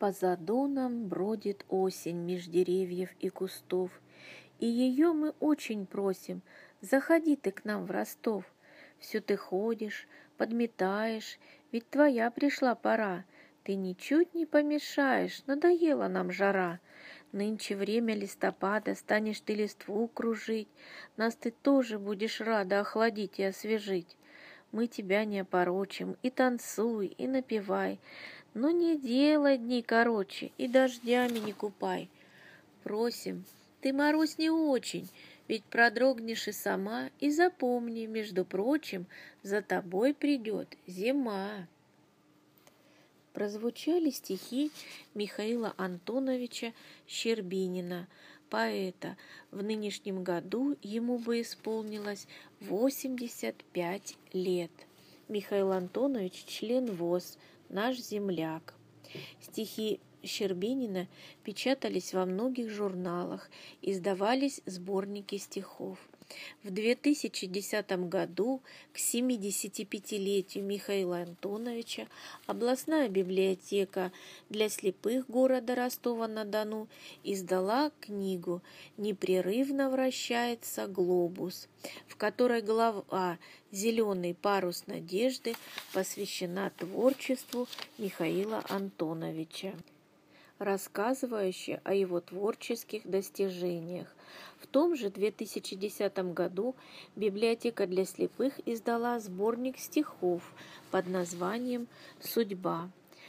По задонам бродит осень меж деревьев и кустов, и ее мы очень просим, заходи ты к нам в Ростов. Все ты ходишь, подметаешь, ведь твоя пришла пора. Ты ничуть не помешаешь, надоела нам жара. Нынче время листопада, станешь ты листву кружить, нас ты тоже будешь рада охладить и освежить. Мы тебя не опорочим, и танцуй, и напевай, но не делай дни короче, и дождями не купай. Просим, ты мороз не очень, ведь продрогнешь и сама, и запомни, между прочим, за тобой придет зима. Прозвучали стихи Михаила Антоновича Щербинина, поэта. В нынешнем году ему бы исполнилось 85 лет. Михаил Антонович – член ВОС, наш земляк. Стихи Щербинина печатались во многих журналах, издавались сборники стихов. В 2010 году к 75-летию Михаила Антоновича областная библиотека для слепых города Ростова-на-Дону издала книгу «Непрерывно вращается глобус», в которой глава «Зеленый парус надежды» посвящена творчеству Михаила Антоновича, рассказывающая о его творческих достижениях. В том же 2010 году библиотека для слепых издала сборник стихов под названием «Судьба».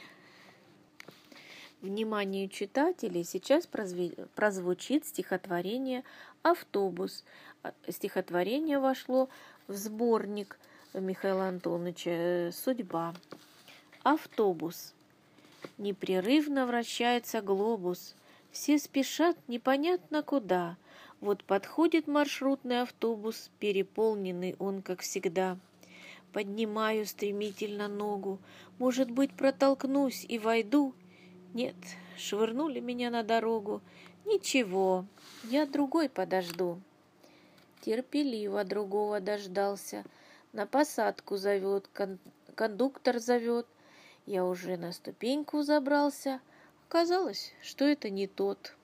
Вниманию читателей сейчас прозвучит стихотворение «Автобус». Стихотворение вошло в сборник Михаила Антоновича «Судьба». Автобус. Непрерывно вращается глобус, все спешат непонятно куда. Вот подходит маршрутный автобус, переполненный он, как всегда. Поднимаю стремительно ногу, может быть, протолкнусь и войду. Нет, швырнули меня на дорогу. Ничего, я другой подожду. Терпеливо другого дождался, на посадку зовет, кондуктор зовет. Я уже на ступеньку забрался. Оказалось, что это не тот.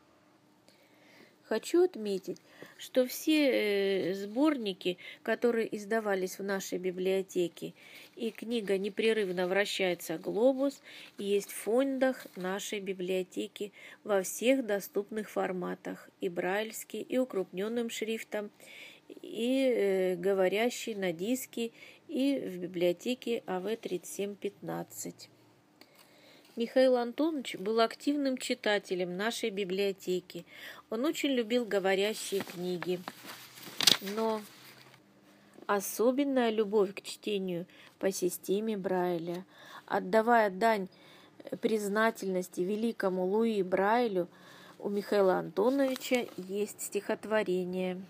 Хочу отметить, что все сборники, которые издавались в нашей библиотеке, и книга «Непрерывно вращается глобус» есть в фондах нашей библиотеки во всех доступных форматах, и брайльский, и укрупненным шрифтом, и говорящий на диске, и в библиотеке АВ-3715. Михаил Антонович был активным читателем нашей библиотеки. Он очень любил говорящие книги. Но особенная любовь к чтению по системе Брайля. Отдавая дань признательности великому Луи Брайлю, у Михаила Антоновича есть стихотворение.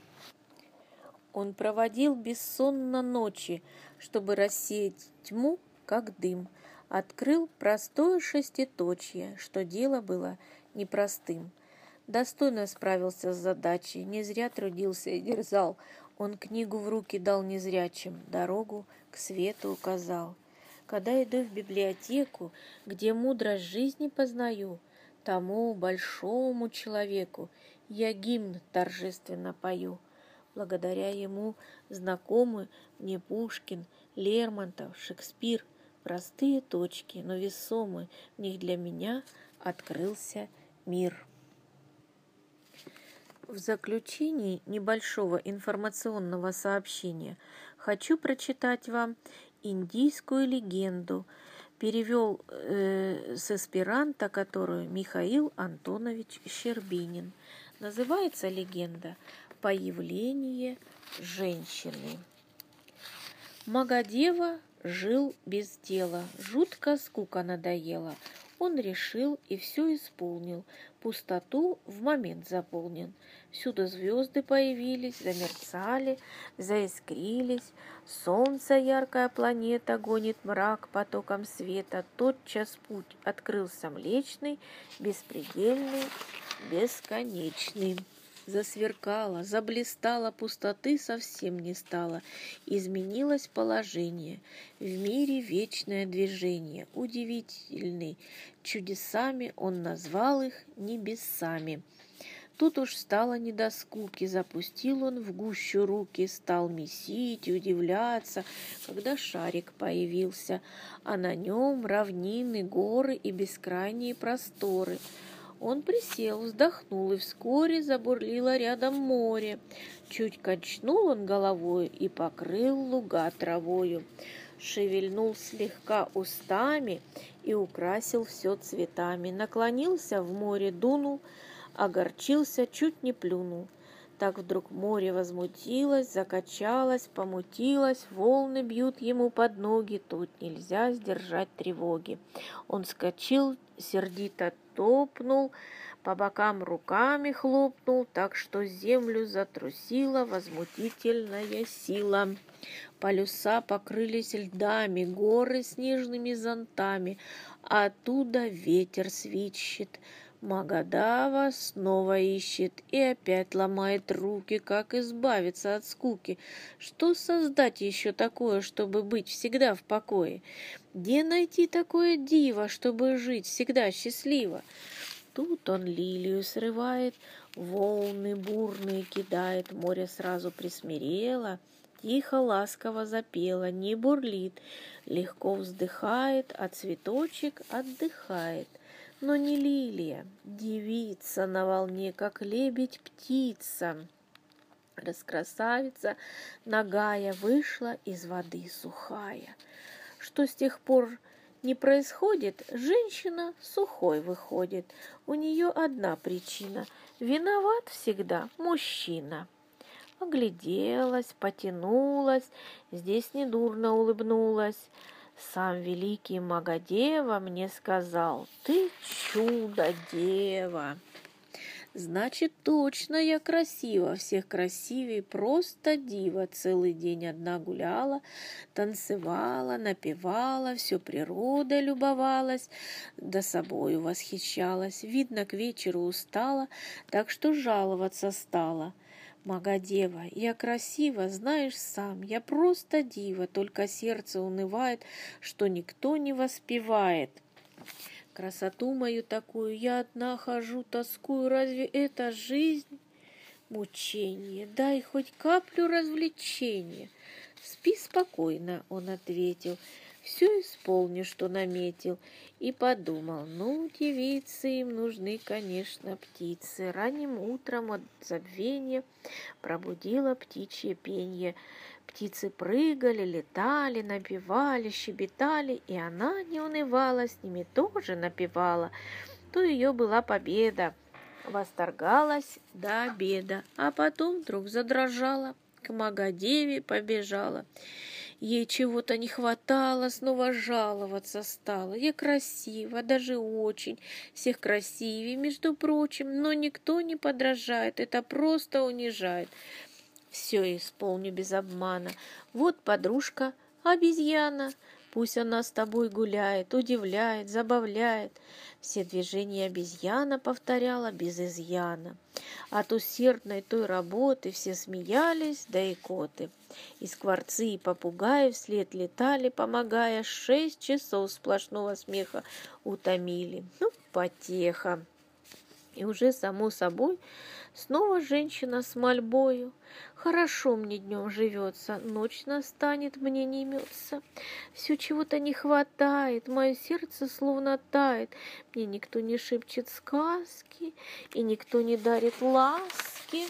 Он проводил бессонно ночи, чтобы рассеять тьму, как дым. Открыл простое шеститочье, что дело было непростым. Достойно справился с задачей, не зря трудился и дерзал. Он книгу в руки дал незрячим, дорогу к свету указал. Когда иду в библиотеку, где мудрость жизни познаю, тому большому человеку я гимн торжественно пою. Благодаря ему знакомы мне Пушкин, Лермонтов, Шекспир. Простые точки, но весомы, в них для меня открылся мир. В заключении небольшого информационного сообщения хочу прочитать вам индийскую легенду, перевел с эсперанто, которую Михаил Антонович Щербинин. Называется легенда «Появление женщины». Магадева жил без дела, жутко скука надоела. Он решил и все исполнил, пустоту в момент заполнен. Всюду звезды появились, замерцали, заискрились. Солнце, яркая планета, гонит мрак потоком света. Тотчас путь открылся Млечный, беспредельный, бесконечный. засверкала, заблистала, пустоты совсем не стало. Изменилось положение, в мире вечное движение. Удивительный, чудесами он назвал их небесами. Тут уж стало не до скуки, запустил он в гущу руки, стал месить и удивляться, когда шарик появился, а на нем равнины, горы и бескрайние просторы. Он присел, вздохнул, и вскоре забурлило рядом море. Чуть качнул он головой и покрыл луга травою. Шевельнул слегка устами и украсил все цветами. Наклонился в море, дунул, огорчился, чуть не плюнул. Так вдруг море возмутилось, закачалось, помутилось, волны бьют ему под ноги, тут нельзя сдержать тревоги. Он вскочил, сердито топнул, по бокам руками хлопнул, так что землю затрусила возмутительная сила. Полюса покрылись льдами, горы снежными зонтами, а оттуда ветер свищет. Магадава снова ищет и опять ломает руки, как избавиться от скуки. Что создать еще такое, чтобы быть всегда в покое? Где найти такое диво, чтобы жить всегда счастливо? Тут он лилию срывает, волны бурные кидает, море сразу присмирело, тихо, ласково запело, не бурлит, легко вздыхает, а цветочек отдыхает. Но не лилия, девица на волне, как лебедь птица. Раскрасавица нагая вышла из воды сухая. Что с тех пор не происходит, женщина сухой выходит. У нее одна причина – виноват всегда мужчина. Огляделась, потянулась, здесь недурно улыбнулась. Сам великий Магадева мне сказал: ты чудо-дева. Значит, точно я красива, всех красивей, просто дива. Целый день одна гуляла, танцевала, напевала, все природой любовалась, да собою восхищалась. Видно, к вечеру устала, так что жаловаться стала. Магадева, я красива, знаешь сам, я просто дива, только сердце унывает, что никто не воспевает. Красоту мою такую я одна хожу, тоскую, разве это жизнь? Мучение, дай хоть каплю развлечения. Спи спокойно, он ответил, все исполню, что наметил. И подумал, ну, девицы, им нужны, конечно, птицы. Ранним утром от забвения пробудило птичье пенье. Птицы прыгали, летали, напевали, щебетали, и она не унывала, с ними тоже напевала. То ее была победа, восторгалась до обеда, а потом вдруг задрожала, к Магадеве побежала. Ей чего-то не хватало, снова жаловаться стала. Я красива, даже очень, всех красивее, между прочим, но никто не подражает, это просто унижает. Все исполню без обмана. Вот подружка обезьяна, пусть она с тобой гуляет, удивляет, забавляет. Все движения обезьяна повторяла без изъяна. От усердной той работы все смеялись, да и коты. И скворцы, и попугаи вслед летали, помогая, 6 часов сплошного смеха утомили. Ну, потеха. И уже само собой снова женщина с мольбою. Хорошо мне днем живется, ночь настанет, мне не имется. Все чего-то не хватает, мое сердце словно тает. Мне никто не шепчет сказки, и никто не дарит ласки.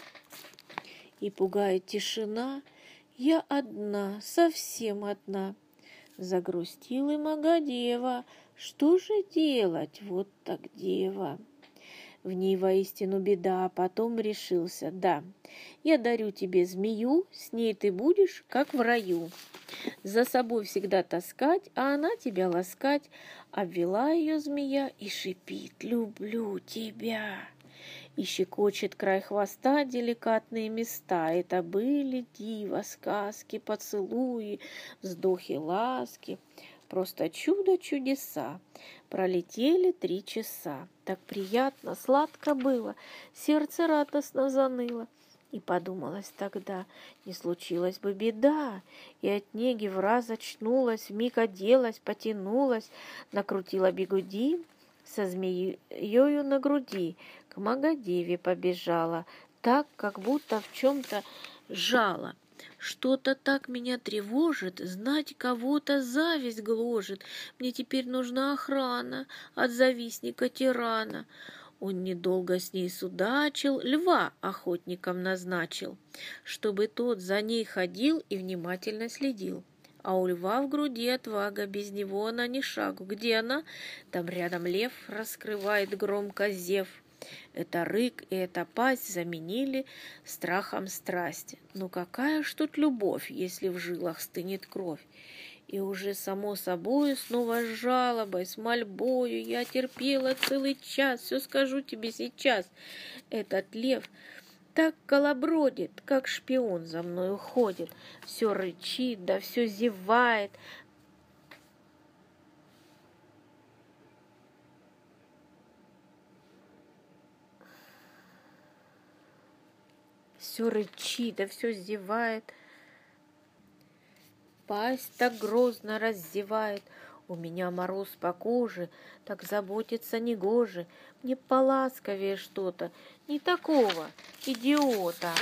И пугает тишина, я одна, совсем одна. Загрустила и Магадева, что же делать, вот так дева. В ней воистину беда, а потом решился, да, я дарю тебе змею, с ней ты будешь, как в раю. За собой всегда таскать, а она тебя ласкать. Обвела ее змея и шипит, люблю тебя. И щекочет край хвоста деликатные места. Это были дива, сказки, поцелуи, вздохи, ласки. Просто чудо-чудеса. Пролетели 3 часа. Так приятно, сладко было, сердце радостно заныло. И подумалось тогда, не случилась бы беда, и от неги враз очнулась, вмиг оделась, потянулась, накрутила бигуди, со змеёю на груди, к Магадеве побежала, так, как будто в чем-то жало. Что-то так меня тревожит, знать кого-то зависть гложет. Мне теперь нужна охрана от завистника-тирана. Он недолго с ней судачил, льва охотником назначил, чтобы тот за ней ходил и внимательно следил. А у льва в груди отвага, без него она ни шагу. Где она? Там рядом лев раскрывает громко зев. Это рык и эта пасть заменили страхом страсть. Ну какая ж тут любовь, если в жилах стынет кровь? И уже само собою снова с жалобой, с мольбою я терпела целый час, все скажу тебе сейчас. Этот лев так колобродит, как шпион за мною ходит, все рычит, да все зевает. Все рычит, да все зевает. Пасть так грозно раздевает, у меня мороз по коже, так заботиться негоже, мне поласковее что-то, не такого идиота.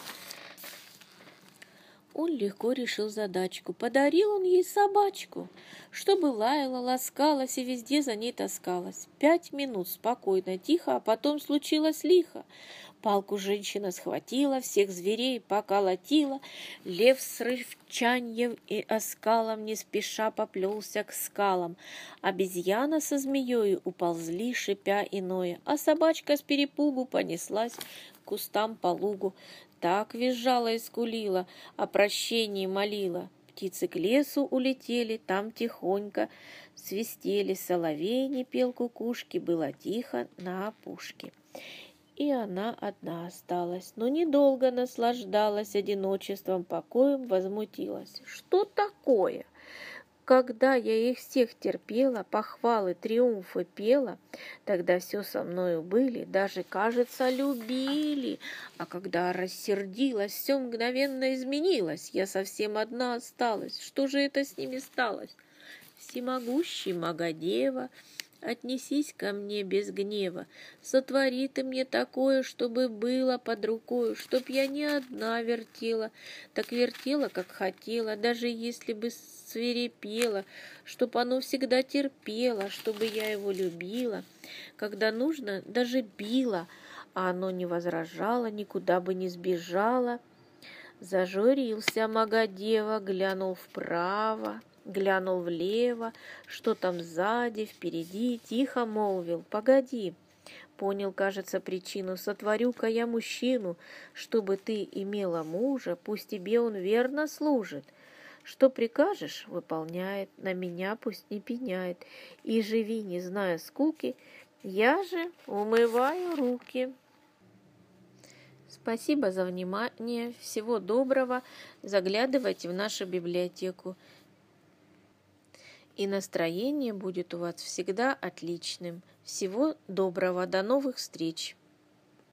Он легко решил задачку, подарил он ей собачку, чтобы лаяла, ласкалась и везде за ней таскалась. 5 минут спокойно, тихо, а потом случилось лихо. Палку женщина схватила, всех зверей поколотила, лев с рычаньем и оскалом не спеша поплелся к скалам. Обезьяна со змеей уползли, шипя иное, а собачка с перепугу понеслась к кустам по лугу. Так визжала и скулила, о прощении молила. Птицы к лесу улетели, там тихонько свистели, соловей не пел кукушки, было тихо на опушке. И она одна осталась, но недолго наслаждалась одиночеством, покоем возмутилась. Что такое? Когда я их всех терпела, похвалы, триумфы пела, тогда все со мною были, даже, кажется, любили. А когда рассердилась, все мгновенно изменилось, я совсем одна осталась. Что же это с ними сталось? Всемогущий Магадева, отнесись ко мне без гнева, сотвори ты мне такое, чтобы было под рукою, чтоб я не одна вертела, так вертела, как хотела, даже если бы свирепела, чтоб оно всегда терпело, чтобы я его любила, когда нужно, даже била, а оно не возражало, никуда бы не сбежало. Зажурился Магадева, глянул вправо, глянул влево, что там сзади, впереди, тихо молвил: «Погоди». Понял, кажется, причину: «Сотворю-ка я мужчину, чтобы ты имела мужа, пусть тебе он верно служит. Что прикажешь, выполняет, на меня пусть не пеняет, и живи, не зная скуки, я же умываю руки». Спасибо за внимание. Всего доброго. Заглядывайте в нашу библиотеку. И настроение будет у вас всегда отличным. Всего доброго. До новых встреч.